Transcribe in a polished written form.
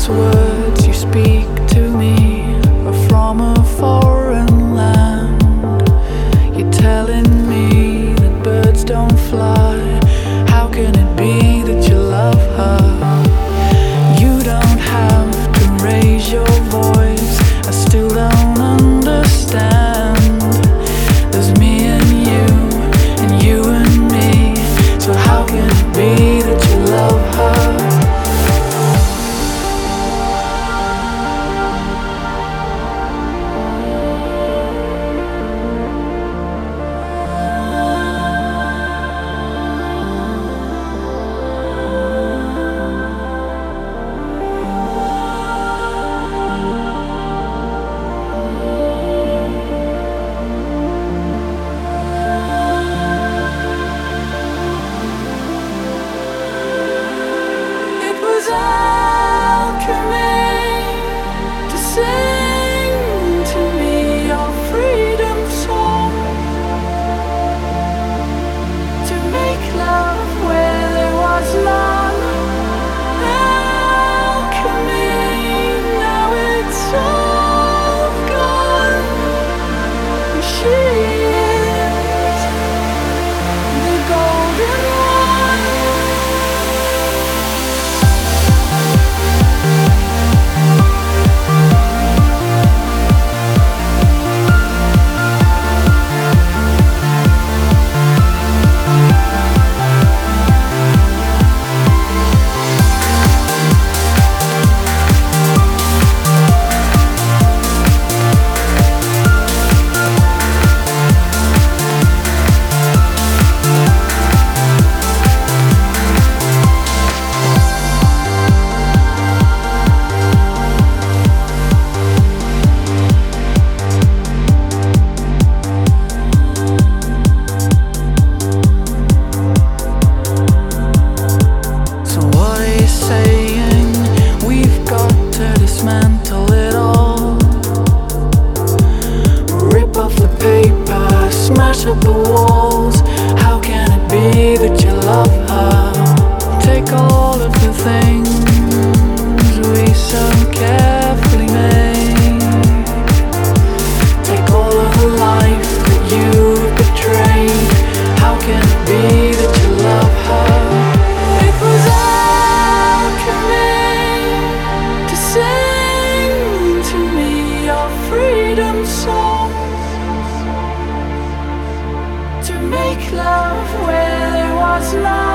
words you speak to me are from a foreign land. You're telling me that birds don't fly. How can it be that you love her? You don't have to raise your voice, I still don't understand. There's me and you and me. So how can it be that you love her? Dismantle it all. Rip off the paper, smash up the walls. How can it be that you love her? Take all of the things we so carefully made. Take all of the life that you've betrayed. How can it be that you love her? It was alchemy to sing to me your freedom song, to make love where there was none.